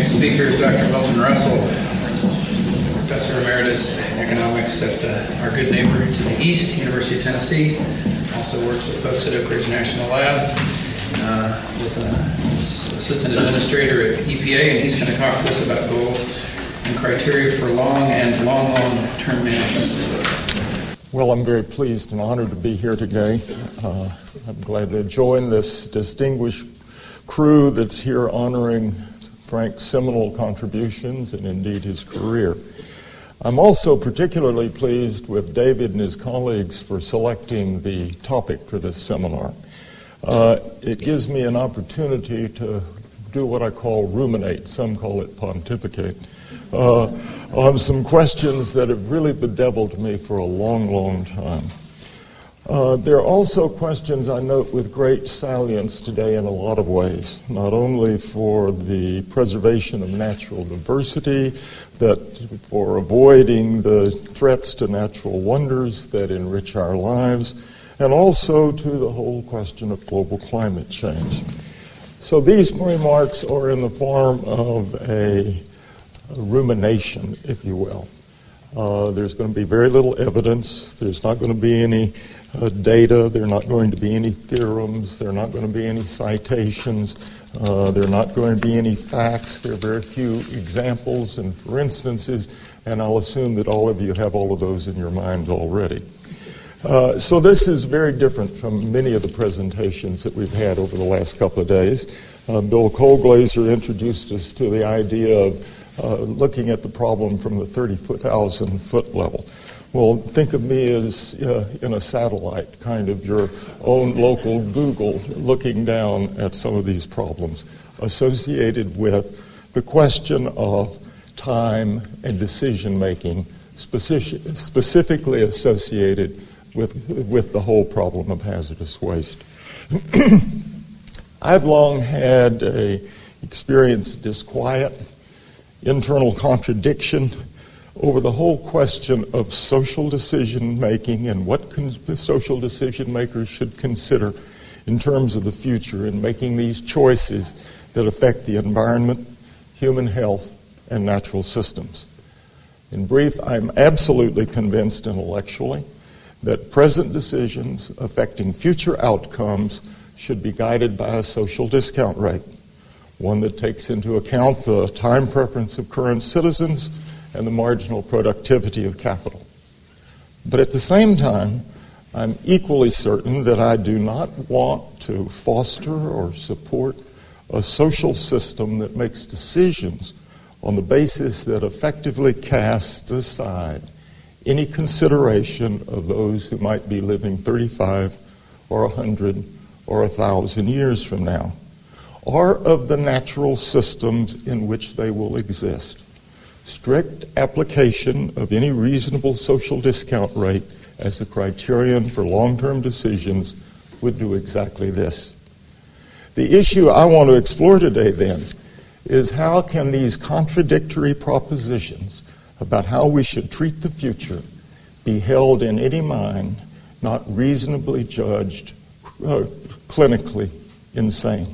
next speaker is Dr. Milton Russell, Professor Emeritus in Economics at our good neighbor to the east, University of Tennessee. Also works with folks at Oak Ridge National Lab. Is an Assistant Administrator at EPA, and he's going to talk to us about goals and criteria for long-term management. Well, I'm very pleased and honored to be here today. I'm glad to join this distinguished crew that's here honoring Frank's seminal contributions and indeed his career. I'm also particularly pleased with David and his colleagues for selecting the topic for this seminar. It gives me an opportunity to do what I call ruminate, some call it pontificate, on some questions that have really bedeviled me for a long, long time. There are also questions I note with great salience today in a lot of ways, not only for the preservation of natural diversity, that for avoiding the threats to natural wonders that enrich our lives, and also to the whole question of global climate change. So these remarks are in the form of a rumination, if you will. There's going to be very little evidence. There's not going to be any data. There are not going to be any theorems. There are not going to be any citations. There are not going to be any facts. There are very few examples and for instances, and I'll assume that all of you have all of those in your mind already. So this is very different from many of the presentations that we've had over the last couple of days. Bill Kohlglaser introduced us to the idea of looking at the problem from the 30,000 foot level. Well, think of me as in a satellite, kind of your own local Google, looking down at some of these problems associated with the question of time and decision making, specifically associated with the whole problem of hazardous waste. I've long had experienced disquiet, internal contradiction over the whole question of social decision making and what social decision makers should consider in terms of the future in making these choices that affect the environment, human health, and natural systems. In brief, I'm absolutely convinced intellectually that present decisions affecting future outcomes should be guided by a social discount rate, one that takes into account the time preference of current citizens and the marginal productivity of capital. But at the same time, I'm equally certain that I do not want to foster or support a social system that makes decisions on the basis that effectively casts aside any consideration of those who might be living 35 or 100 or 1,000 years from now, or of the natural systems in which they will exist. Strict application of any reasonable social discount rate as a criterion for long-term decisions would do exactly this. The issue I want to explore today, then, is how can these contradictory propositions about how we should treat the future be held in any mind not reasonably judged clinically insane.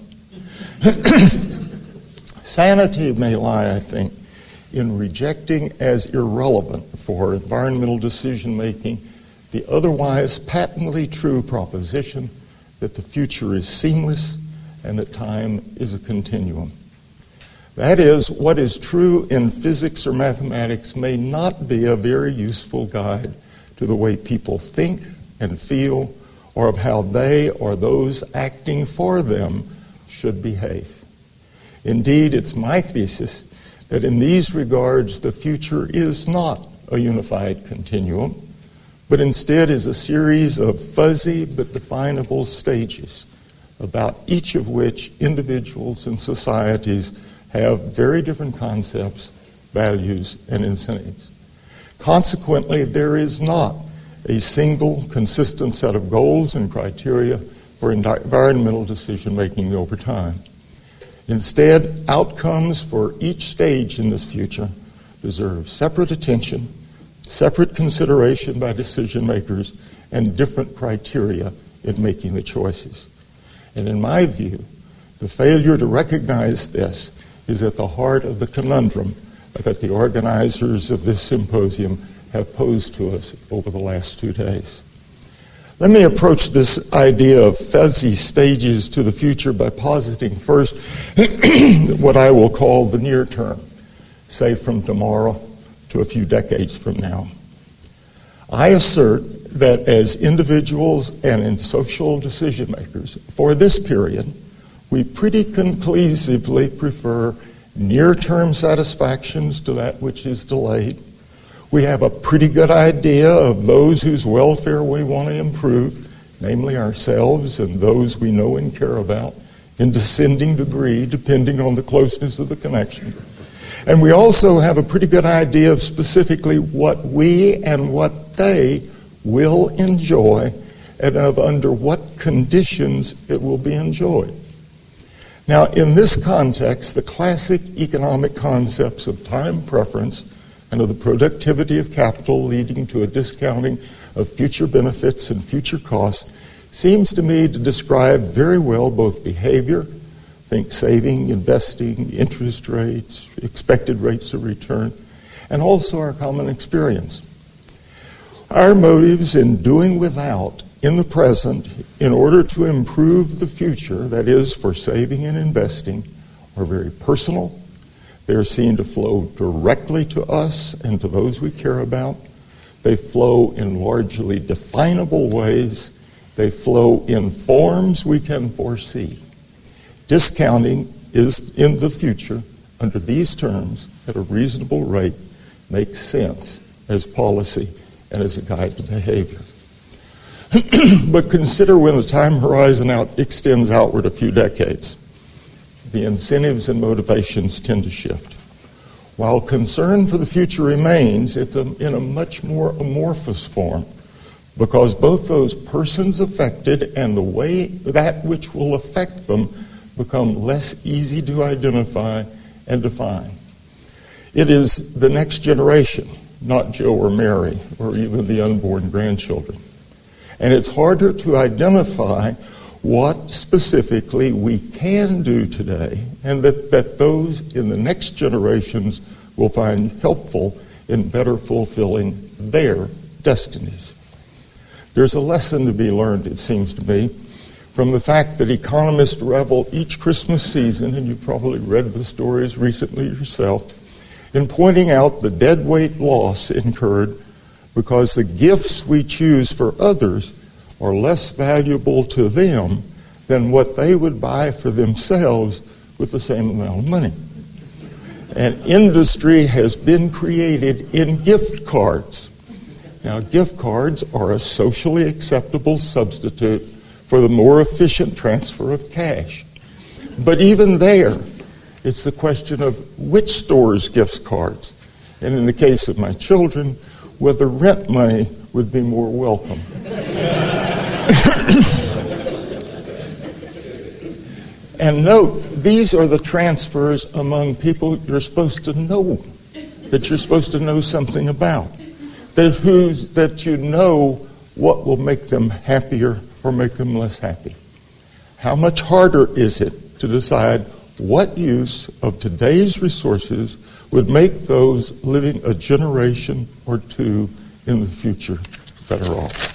Sanity may lie, I think, in rejecting as irrelevant for environmental decision-making the otherwise patently true proposition that the future is seamless and that time is a continuum. That is, what is true in physics or mathematics may not be a very useful guide to the way people think and feel or of how they or those acting for them should behave. Indeed, it's my thesis that in these regards the future is not a unified continuum, but instead is a series of fuzzy but definable stages, about each of which individuals and societies have very different concepts, values, and incentives. Consequently, there is not a single consistent set of goals and criteria for environmental decision-making over time. Instead, outcomes for each stage in this future deserve separate attention, separate consideration by decision makers, and different criteria in making the choices. And in my view, the failure to recognize this is at the heart of the conundrum that the organizers of this symposium have posed to us over the last 2 days. Let me approach this idea of fuzzy stages to the future by positing first what I will call the near term, say from tomorrow to a few decades from now. I assert that as individuals and in social decision makers, for this period, we pretty conclusively prefer near-term satisfactions to that which is delayed. We have a pretty good idea of those whose welfare we want to improve, namely ourselves and those we know and care about, in descending degree, depending on the closeness of the connection. And we also have a pretty good idea of specifically what we and what they will enjoy and of under what conditions it will be enjoyed. Now, in this context, the classic economic concepts of time preference and of the productivity of capital leading to a discounting of future benefits and future costs seems to me to describe very well both behavior, think saving, investing, interest rates, expected rates of return, and also our common experience. Our motives in doing without in the present in order to improve the future, that is, for saving and investing, are very personal. They are seen to flow directly to us and to those we care about. They flow in largely definable ways. They flow in forms we can foresee. Discounting is in the future, under these terms, at a reasonable rate, makes sense as policy and as a guide to behavior. But consider when the time horizon extends outward a few decades. The incentives and motivations tend to shift. While concern for the future remains, it's in a much more amorphous form, because both those persons affected and the way that which will affect them become less easy to identify and define. It is the next generation, not Joe or Mary, or even the unborn grandchildren. And it's harder to identify what specifically we can do today, and that those in the next generations will find helpful in better fulfilling their destinies. There's a lesson to be learned, it seems to me, from the fact that economists revel each Christmas season, and you've probably read the stories recently yourself, in pointing out the deadweight loss incurred because the gifts we choose for others are less valuable to them than what they would buy for themselves with the same amount of money. And industry has been created in gift cards. Now, gift cards are a socially acceptable substitute for the more efficient transfer of cash. But even there, it's the question of which stores gift cards. And in the case of my children, whether rent money would be more welcome. And note, these are the transfers among people you're supposed to know, that you're supposed to know something about, that you know what will make them happier or make them less happy. How much harder is it to decide what use of today's resources would make those living a generation or two in the future better off?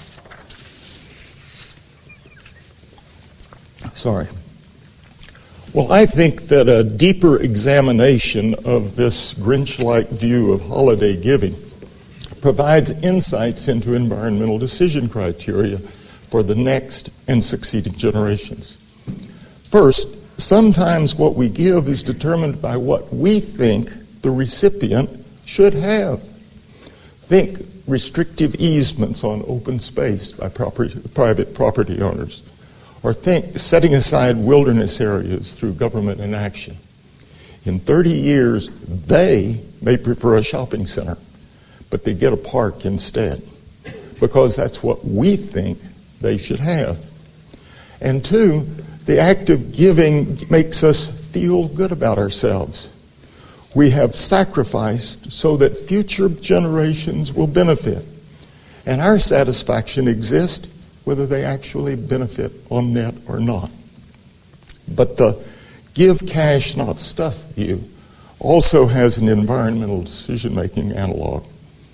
Sorry. Well, I think that a deeper examination of this Grinch-like view of holiday giving provides insights into environmental decision criteria for the next and succeeding generations. First, sometimes what we give is determined by what we think the recipient should have. Think restrictive easements on open space by private property owners. Or think setting aside wilderness areas through government inaction. In 30 years, they may prefer a shopping center, but they get a park instead, because that's what we think they should have. And two, the act of giving makes us feel good about ourselves. We have sacrificed so that future generations will benefit. And our satisfaction exists whether they actually benefit on net or not. But the give cash, not stuff view also has an environmental decision-making analog.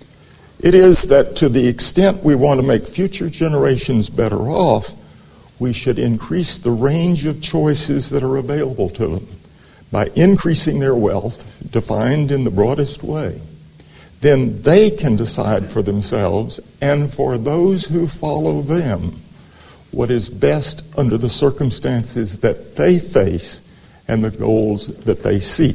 It is that to the extent we want to make future generations better off, we should increase the range of choices that are available to them by increasing their wealth, defined in the broadest way. Then they can decide for themselves and for those who follow them what is best under the circumstances that they face and the goals that they seek.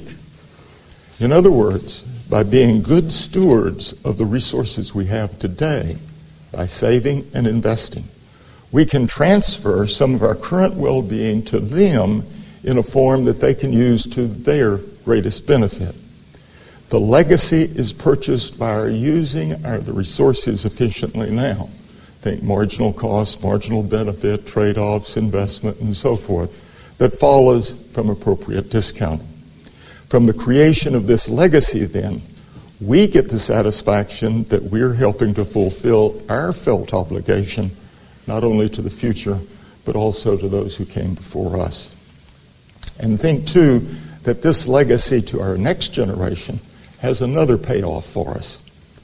In other words, by being good stewards of the resources we have today, by saving and investing, we can transfer some of our current well-being to them in a form that they can use to their greatest benefit. The legacy is purchased by our using the resources efficiently now. Think marginal cost, marginal benefit, trade-offs, investment, and so forth, that follows from appropriate discounting. From the creation of this legacy, then, we get the satisfaction that we're helping to fulfill our felt obligation, not only to the future, but also to those who came before us. And think, too, that this legacy to our next generation has another payoff for us.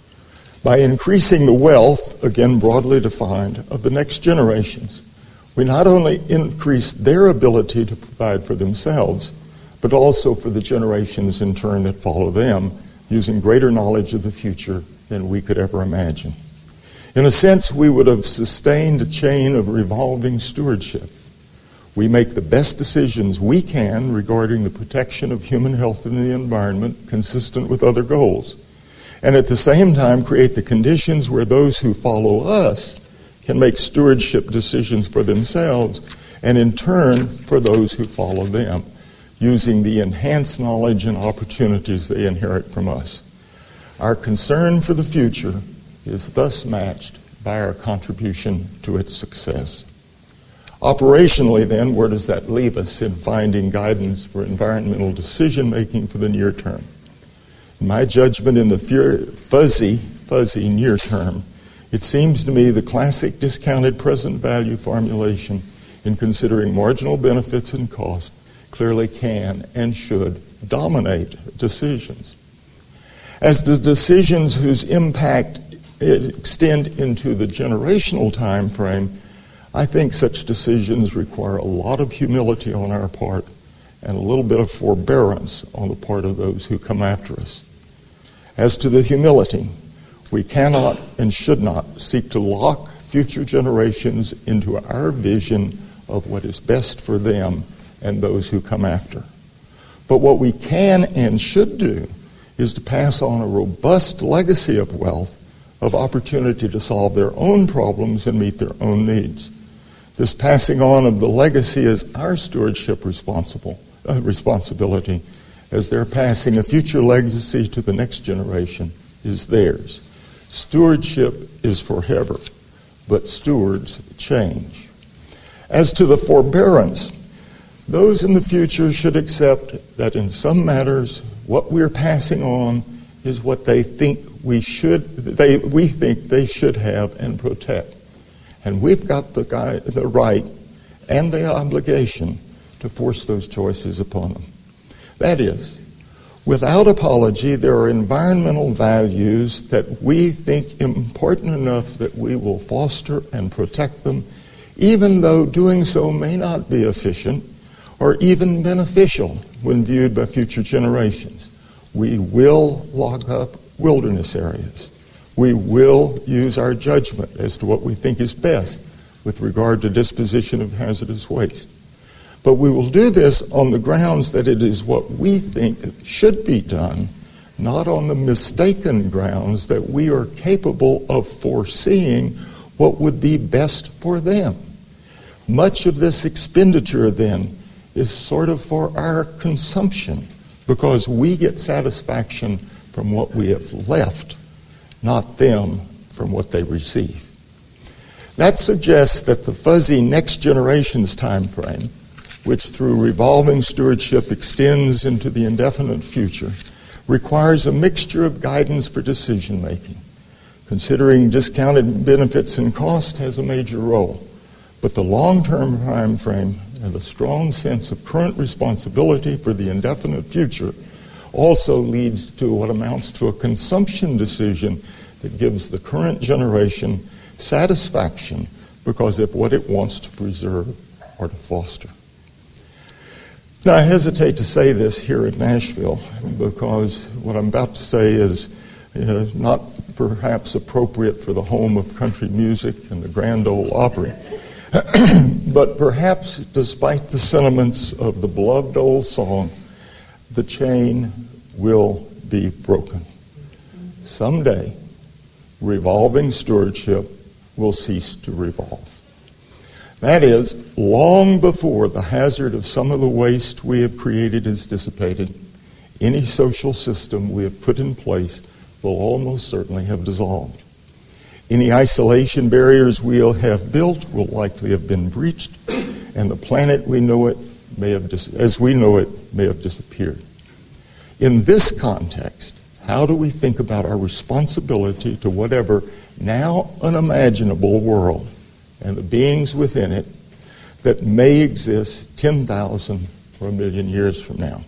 By increasing the wealth, again broadly defined, of the next generations, we not only increase their ability to provide for themselves, but also for the generations in turn that follow them, using greater knowledge of the future than we could ever imagine. In a sense, we would have sustained a chain of revolving stewardship. We make the best decisions we can regarding the protection of human health and the environment consistent with other goals, and at the same time create the conditions where those who follow us can make stewardship decisions for themselves and in turn for those who follow them, using the enhanced knowledge and opportunities they inherit from us. Our concern for the future is thus matched by our contribution to its success. Operationally, then, where does that leave us in finding guidance for environmental decision-making for the near term? In my judgment, in the fuzzy near term, it seems to me the classic discounted present value formulation in considering marginal benefits and cost clearly can and should dominate decisions. As the decisions whose impact extend into the generational time frame, I think such decisions require a lot of humility on our part and a little bit of forbearance on the part of those who come after us. As to the humility, we cannot and should not seek to lock future generations into our vision of what is best for them and those who come after. But what we can and should do is to pass on a robust legacy of wealth, of opportunity to solve their own problems and meet their own needs. This passing on of the legacy is our stewardship responsibility, as their passing a future legacy to the next generation is theirs. Stewardship is forever, but stewards change. As to the forbearance, those in the future should accept that in some matters, what we're passing on is what they think we think they should have and protect. And we've got the right and the obligation to force those choices upon them. That is, without apology, there are environmental values that we think important enough that we will foster and protect them, even though doing so may not be efficient or even beneficial when viewed by future generations. We will log up wilderness areas. We will use our judgment as to what we think is best with regard to disposition of hazardous waste. But we will do this on the grounds that it is what we think should be done, not on the mistaken grounds that we are capable of foreseeing what would be best for them. Much of this expenditure, then, is sort of for our consumption, because we get satisfaction from what we have left, not them from what they receive. That suggests that the fuzzy next generation's time frame, which through revolving stewardship extends into the indefinite future, requires a mixture of guidance for decision making. Considering discounted benefits and cost has a major role, but the long-term time frame and the strong sense of current responsibility for the indefinite future also leads to what amounts to a consumption decision that gives the current generation satisfaction because of what it wants to preserve or to foster. Now, I hesitate to say this here in Nashville because what I'm about to say is not perhaps appropriate for the home of country music and the Grand Ole Opry. But perhaps, despite the sentiments of the beloved old song, the chain will be broken. Someday, revolving stewardship will cease to revolve. That is, long before the hazard of some of the waste we have created is dissipated, any social system we have put in place will almost certainly have dissolved. Any isolation barriers we'll have built will likely have been breached, and the planet we know it may have as we know it may have disappeared. In this context, how do we think about our responsibility to whatever now unimaginable world and the beings within it that may exist 10,000 or a million years from now?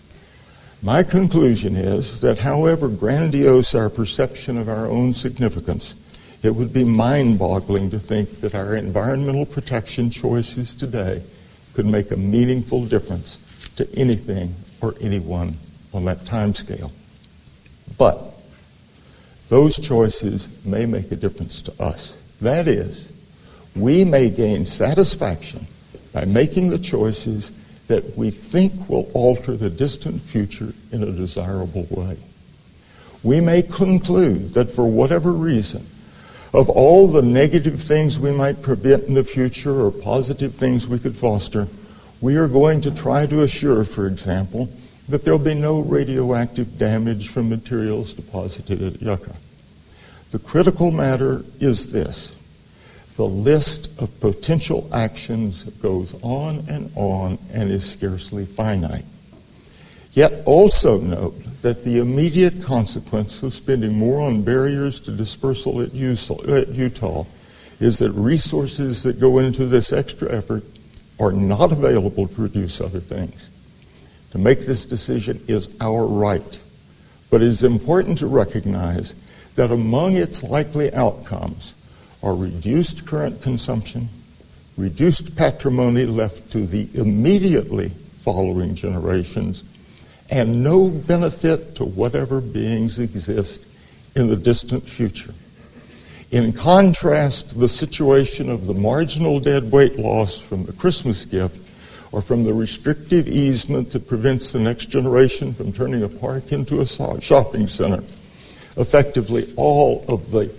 My conclusion is that however grandiose our perception of our own significance, it would be mind-boggling to think that our environmental protection choices today could make a meaningful difference to anything or anyone on that timescale. But those choices may make a difference to us. That is, we may gain satisfaction by making the choices that we think will alter the distant future in a desirable way. We may conclude that for whatever reason, of all the negative things we might prevent in the future or positive things we could foster, we are going to try to assure, for example, that there will be no radioactive damage from materials deposited at Yucca. The critical matter is this. The list of potential actions goes on and is scarcely finite. Yet also note that the immediate consequence of spending more on barriers to dispersal at Utah is that resources that go into this extra effort are not available to produce other things. To make this decision is our right, but it is important to recognize that among its likely outcomes are reduced current consumption, reduced patrimony left to the immediately following generations, and no benefit to whatever beings exist in the distant future. In contrast, the situation of the marginal dead weight loss from the Christmas gift or from the restrictive easement that prevents the next generation from turning a park into a shopping center, effectively all of the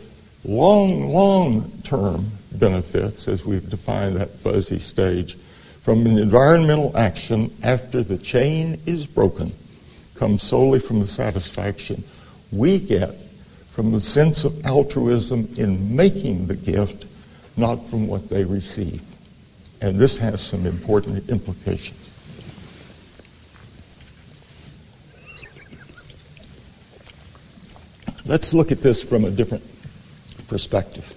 long-term benefits, as we've defined that fuzzy stage, from an environmental action after the chain is broken, comes solely from the satisfaction we get from the sense of altruism in making the gift, not from what they receive. And this has some important implications. Let's look at this from a different perspective.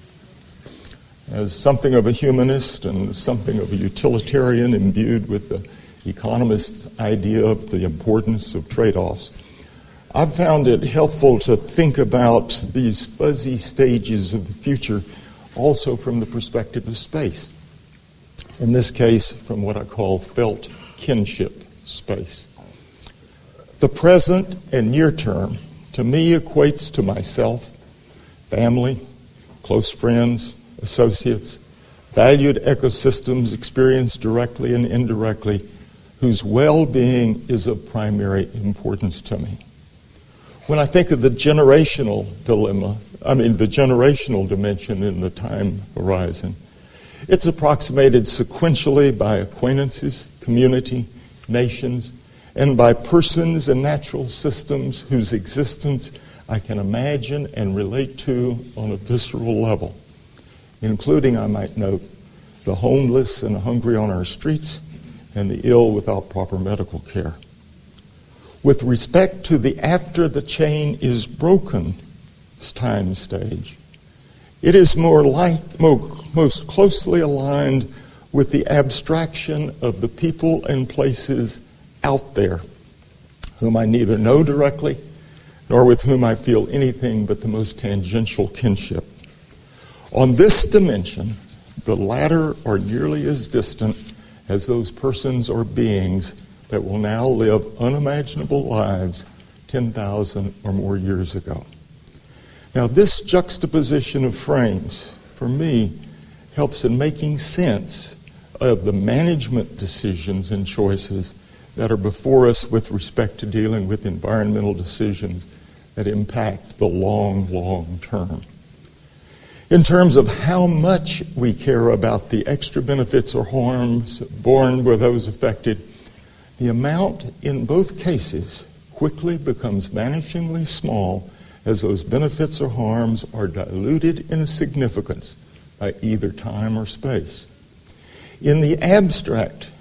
As something of a humanist and something of a utilitarian imbued with the economist's idea of the importance of trade-offs, I've found it helpful to think about these fuzzy stages of the future also from the perspective of space. In this case, from what I call felt kinship space. The present and near term, to me, equates to myself, family, close friends, associates, valued ecosystems experienced directly and indirectly, whose well-being is of primary importance to me. When I think of the generational dilemma, the generational dimension in the time horizon, it's approximated sequentially by acquaintances, community, nations, and by persons and natural systems whose existence I can imagine and relate to on a visceral level, including, I might note, the homeless and hungry on our streets and the ill without proper medical care. With respect to the after the chain is broken time stage, it is most closely aligned with the abstraction of the people and places out there whom I neither know directly nor with whom I feel anything but the most tangential kinship. On this dimension, the latter are nearly as distant as those persons or beings that will now live unimaginable lives 10,000 or more years ago. Now, this juxtaposition of frames, for me, helps in making sense of the management decisions and choices that are before us with respect to dealing with environmental decisions that impact the long, long term. In terms of how much we care about the extra benefits or harms borne by those affected, the amount in both cases quickly becomes vanishingly small as those benefits or harms are diluted in significance by either time or space. In the abstract,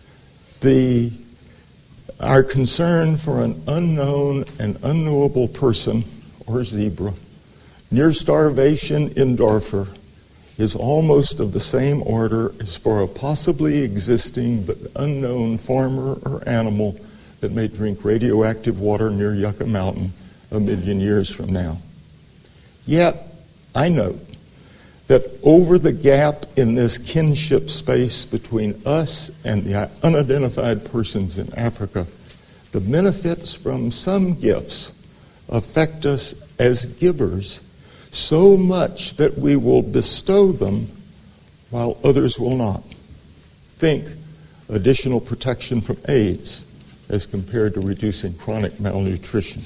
our concern for an unknown and unknowable person or zebra near starvation in Darfur is almost of the same order as for a possibly existing but unknown farmer or animal that may drink radioactive water near Yucca Mountain 1 million years from now. Yet, I note that over the gap in this kinship space between us and the unidentified persons in Africa, the benefits from some gifts affect us as givers so much that we will bestow them while others will not. Think additional protection from AIDS as compared to reducing chronic malnutrition.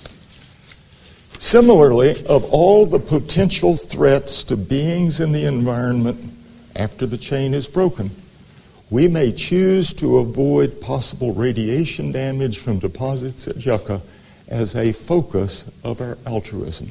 Similarly, of all the potential threats to beings in the environment after the chain is broken, we may choose to avoid possible radiation damage from deposits at Yucca as a focus of our altruism.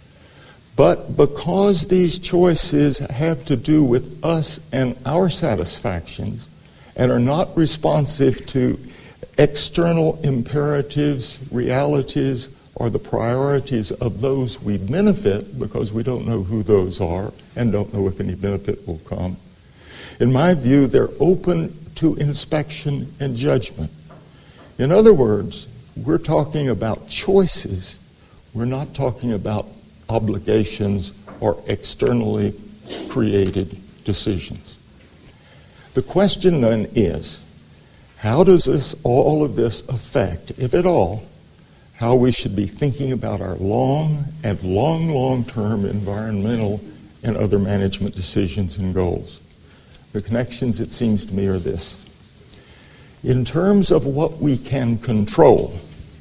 But because these choices have to do with us and our satisfactions and are not responsive to external imperatives, realities, or the priorities of those we benefit, because we don't know who those are and don't know if any benefit will come, in my view, they're open to inspection and judgment. In other words, we're talking about choices. We're not talking about obligations or externally created decisions. The question then is, how does all of this affect, if at all, how we should be thinking about our long and long-term environmental and other management decisions and goals? The connections, it seems to me, are this. In terms of what we can control,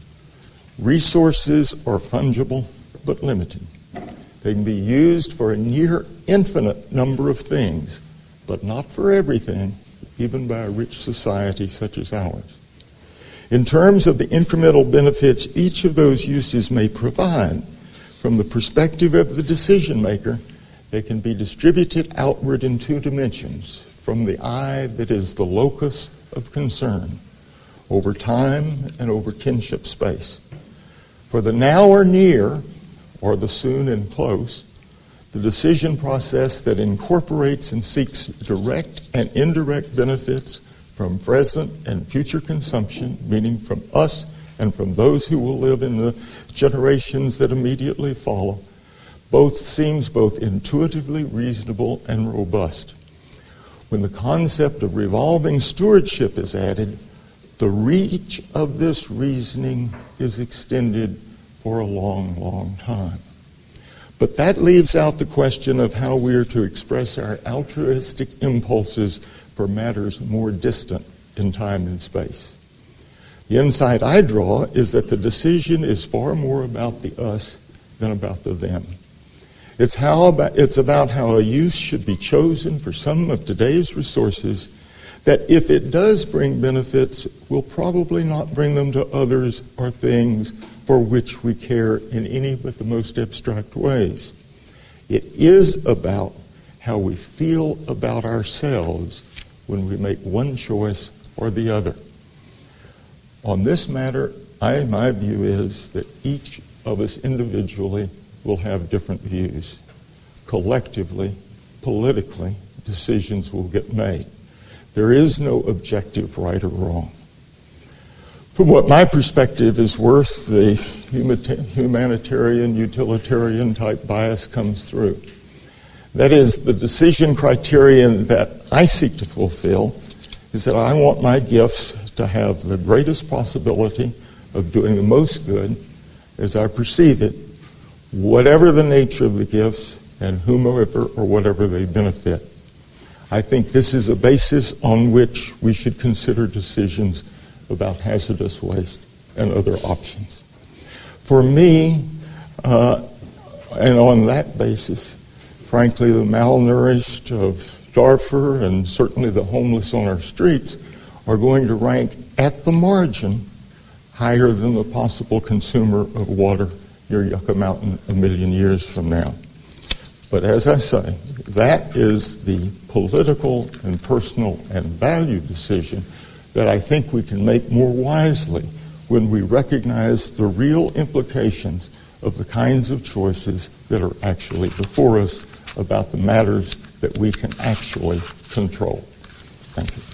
resources are fungible but limited. They can be used for a near infinite number of things, but not for everything, even by a rich society such as ours. In terms of the incremental benefits each of those uses may provide, from the perspective of the decision maker, they can be distributed outward in 2 dimensions, from the eye that is the locus of concern, over time and over kinship space. For the now or near, or the soon and close, the decision process that incorporates and seeks direct and indirect benefits from present and future consumption, meaning from us and from those who will live in the generations that immediately follow, seems both intuitively reasonable and robust. When the concept of revolving stewardship is added, the reach of this reasoning is extended for a long, long time. But that leaves out the question of how we are to express our altruistic impulses for matters more distant in time and space. The insight I draw is that the decision is far more about the us than about the them. It's about how a use should be chosen for some of today's resources that, if it does bring benefits, will probably not bring them to others or things for which we care in any but the most abstract ways. It is about how we feel about ourselves when we make one choice or the other. On this matter, my view is that each of us individually will have different views. Collectively, politically, decisions will get made. There is no objective right or wrong. From what my perspective is worth, the humanitarian, utilitarian type bias comes through. That is, the decision criterion that I seek to fulfill is that I want my gifts to have the greatest possibility of doing the most good as I perceive it, whatever the nature of the gifts and whomever or whatever they benefit. I think this is a basis on which we should consider decisions about hazardous waste and other options. For me, and on that basis, frankly, the malnourished of Darfur and certainly the homeless on our streets are going to rank at the margin higher than the possible consumer of water near Yucca Mountain a million years from now. But as I say, that is the political and personal and value decision that I think we can make more wisely when we recognize the real implications of the kinds of choices that are actually before us about the matters that we can actually control. Thank you.